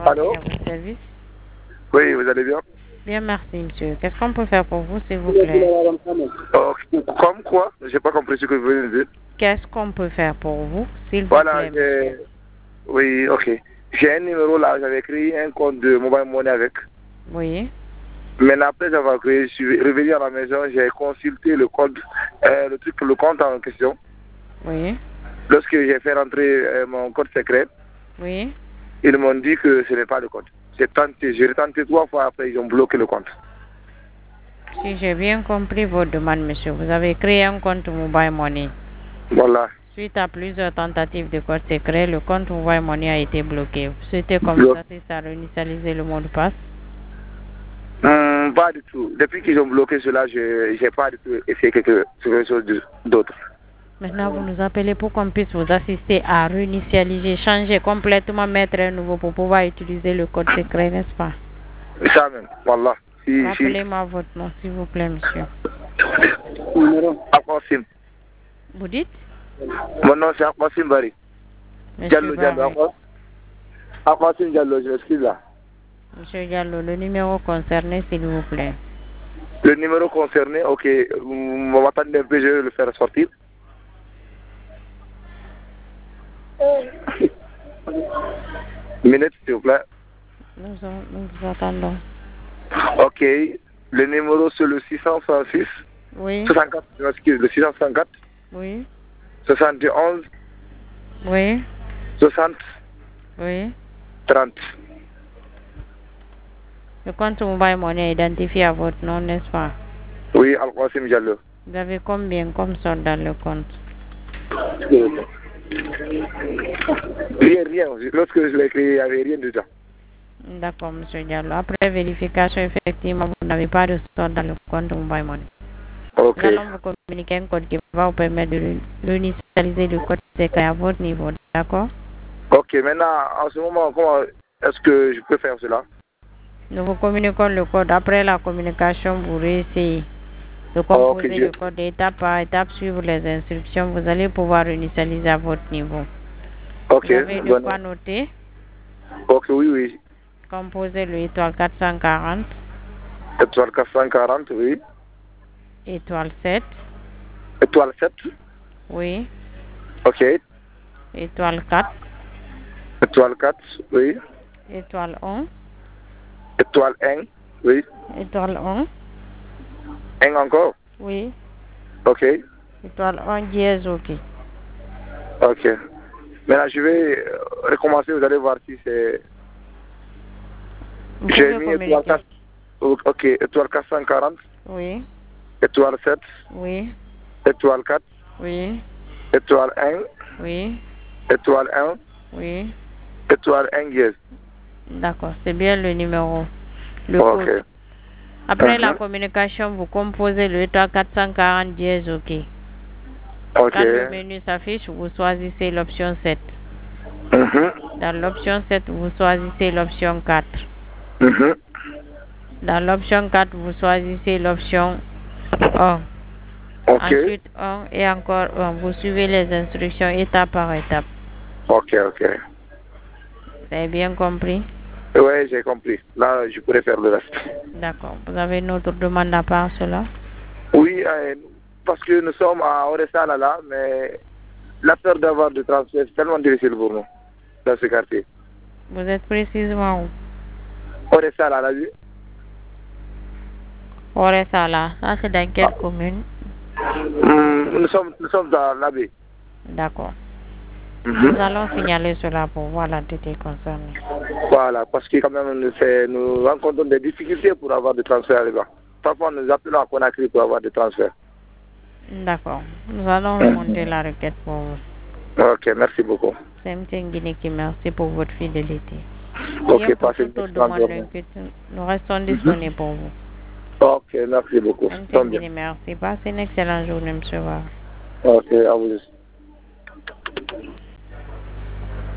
Allô? à votre service. Oui, vous allez bien? Bien, merci, monsieur. Qu'est-ce qu'on peut faire pour vous, s'il vous plaît? Comme quoi? J'ai pas compris ce que vous venez de dire. Qu'est-ce qu'on peut faire pour vous, s'il vous Voilà, plaît, monsieur? Oui, ok. J'ai un numéro là, j'avais créé un compte de mobile money avec. Oui. Maintenant, après avoir créé, je suis revenu à la maison, j'ai consulté le compte, le compte en question. Oui. Lorsque j'ai fait rentrer mon code secret, Oui. ils m'ont dit que ce n'est pas le compte. J'ai tenté 3 fois, après ils ont bloqué le compte. Si j'ai bien compris votre demande, monsieur, vous avez créé un compte Mobile Money. Voilà. Suite à plusieurs tentatives de code secret, le compte Mobile Money a été bloqué. Vous souhaitez qu'on vous assiste à réinitialiser le mot de passe? Pas du tout. Depuis qu'ils ont bloqué cela, je n'ai pas du tout essayé quelque chose d'autre. Maintenant, vous nous appelez pour qu'on puisse vous assister à réinitialiser, changer complètement, mettre un nouveau pour pouvoir utiliser le code secret, n'est-ce pas? Ça même, voilà. Rappelez-moi votre nom, s'il vous plaît, monsieur. Akwasim. Vous dites? Mon nom c'est Akwasim Bari. Monsieur Barry. Akwasim Diallo, je m'excuse là. Monsieur Diallo, le numéro concerné, s'il vous plaît. Le numéro concerné, ok, on va attendre un peu, je vais le faire sortir. Minute, s'il vous plaît. Nous vous attendons. Ok, le numéro c'est le 666. Oui. 64, je m'excuse, le 664. Oui. 71. Oui. 60. Oui. 30. Le compte Mobile Money est identifié à votre nom, n'est-ce pas? Oui, Al-Qasim Diallo. Vous avez combien comme solde dans le compte? Rien. Lorsque je l'ai créé, il n'y avait rien dedans. D'accord, monsieur Diallo. Après vérification, effectivement, vous n'avez pas de solde dans le compte Mobile Money. Ok. Nous allons vous communiquer un code qui va vous permettre de réinitialiser le code secret à votre niveau, d'accord? Ok, maintenant, en ce moment, comment est-ce que je peux faire cela? Nous vous communiquons le code. Après la communication, vous réessayez de composer le code étape par étape, suivre les instructions. Vous allez pouvoir réinitialiser à votre niveau. Ok. Vous avez de quoi noter? Ok, oui. Composez le étoile 440. Étoile 440, oui. Étoile 7. Étoile 7. Oui. Ok. Étoile 4. Étoile 4, oui. Étoile 1. Étoile 1, oui. Étoile 1. 1 encore? Oui. Ok. Étoile 1 dièse, ok. Ok. Maintenant, je vais recommencer, vous allez voir si c'est... J'ai mis étoile 4. Ok, étoile 440. Oui. Étoile 7. Oui. Étoile 4. Oui. Étoile 1. Oui. Étoile 1. Oui. Étoile 1 dièse. D'accord, c'est bien le numéro. Le code. Après la communication, vous composez le étoile 440 dièse, ok. Quand le menu s'affiche, vous choisissez l'option 7. Dans l'option 7, vous choisissez l'option 4. Dans l'option 4, vous choisissez l'option 1. Ensuite 1 et encore 1. Vous suivez les instructions étape par étape. Ok. Vous avez bien compris? Oui, j'ai compris. Là, je pourrais faire le reste. D'accord. Vous avez une autre demande à part cela? Oui, parce que nous sommes à Oressala là, mais la peur d'avoir de transfert, c'est tellement difficile pour nous, dans ce quartier. Vous êtes précisément où? Oressala, là, oui. Oressala, ça c'est dans quelle commune? Nous sommes dans l'abbé. D'accord. Nous allons signaler cela pour voir l'entité concernée. Voilà, parce que quand même, nous rencontrons des difficultés pour avoir des transferts là-bas. Parfois, nous appelons à Conakry pour avoir des transferts. D'accord. Nous allons remonter la requête pour vous. Ok, merci beaucoup. C'est M. Nguineki, merci pour votre fidélité. Ok, passez une excellente journée. Nous restons disponibles pour vous. Ok, merci beaucoup. M. Nguineki, merci. Passez une excellente journée, M. Var. Ok, à vous aussi.